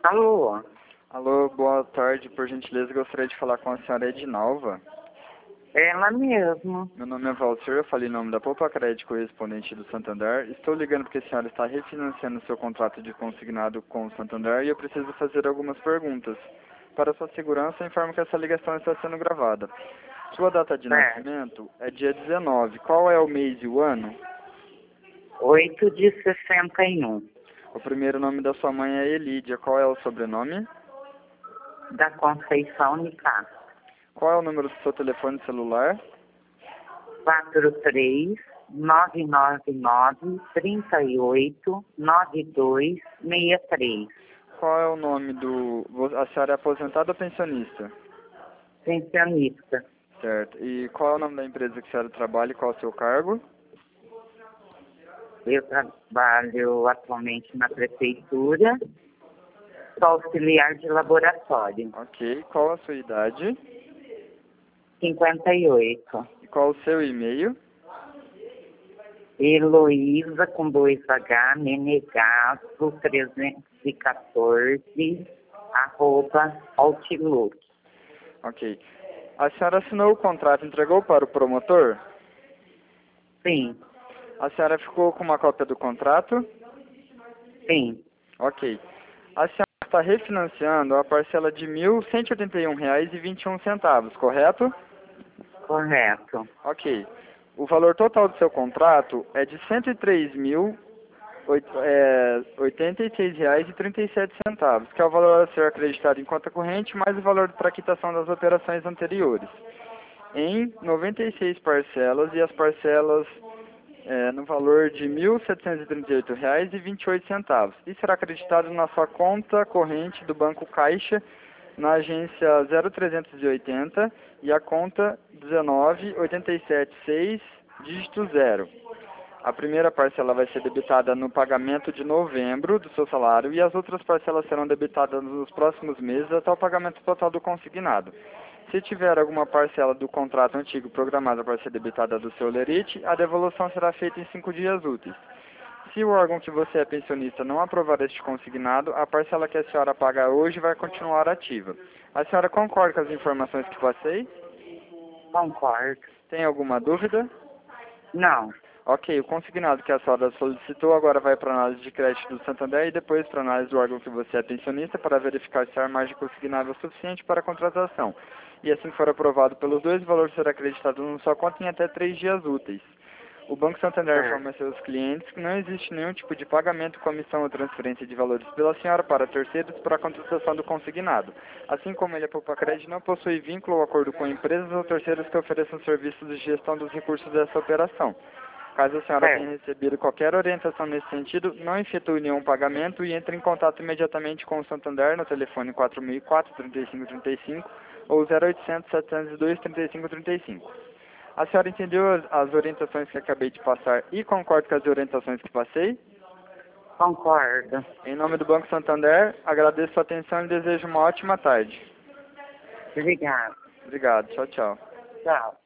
Alô? Alô, boa tarde. Por gentileza, gostaria de falar com a senhora Edinalva. Ela mesmo. Meu nome é Valcir, eu falei em nome da Poupa Crédito correspondente do Santander. Estou ligando porque a senhora está refinanciando seu contrato de consignado com o Santander e eu preciso fazer algumas perguntas. Para sua segurança, informo que essa ligação está sendo gravada. Sua data de Certo. nascimento é dia 19. Qual é o mês e o ano? 8 de 61. O primeiro nome da sua mãe é Elídia. Qual é o sobrenome? Da Conceição Nicá. Qual é o número do seu telefone celular? 43-999-38-9263. Qual é o nome do... A senhora é aposentada ou pensionista? Pensionista. Certo. E qual é o nome da empresa que a senhora trabalha e qual é o seu cargo? Eu trabalho atualmente na prefeitura. Sou auxiliar de laboratório. Ok. Qual a sua idade? 58. E qual o seu e-mail? Heloísa com 2H, Menegasso 314, @outlook. Ok. A senhora assinou o contrato e entregou para o promotor? Sim, A senhora ficou com uma cópia do contrato? sim, Ok. A senhora está refinanciando a parcela de R$ 1.181,21, correto? correto. Ok. O valor total do seu contrato é de R$ 103.086,37, que é o valor a ser acreditado em conta corrente, mais o valor para quitação das operações anteriores, em 96 parcelas, e as parcelas no valor de R$ 1.738,28. E será acreditado na sua conta corrente do Banco Caixa, na agência 0380 e a conta 19876, dígito 0. A primeira parcela vai ser debitada no pagamento de novembro do seu salário e as outras parcelas serão debitadas nos próximos meses até o pagamento total do consignado. Se tiver alguma parcela do contrato antigo programada para ser debitada do seu lerite, a devolução será feita em 5 dias úteis. Se o órgão que você é pensionista não aprovar este consignado, a parcela que a senhora paga hoje vai continuar ativa. A senhora concorda com as informações que passei? Concordo. Tem alguma dúvida? Não, Ok, o consignado que a senhora solicitou agora vai para a análise de crédito do Santander e depois para a análise do órgão que você é pensionista para verificar se a margem consignável é suficiente para a contratação. E assim que for aprovado pelos dois, o valor será acreditado na sua conta em até 3 dias úteis. O Banco Santander informa a seus clientes que não existe nenhum tipo de pagamento, comissão ou transferência de valores pela senhora para terceiros para a contratação do consignado. Assim como ele, a Poupa Crédito, não possui vínculo ou acordo com empresas ou terceiros que ofereçam serviços de gestão dos recursos dessa operação. Caso a senhora tenha recebido qualquer orientação nesse sentido, não efetue nenhum pagamento e entre em contato imediatamente com o Santander no telefone 4004-3535 ou 0800 702 3535. A senhora entendeu as orientações que acabei de passar e concorda com as orientações que passei? concordo. Em nome do Banco Santander, agradeço a atenção e desejo uma ótima tarde. Obrigado. Obrigado. Tchau, tchau. Tchau.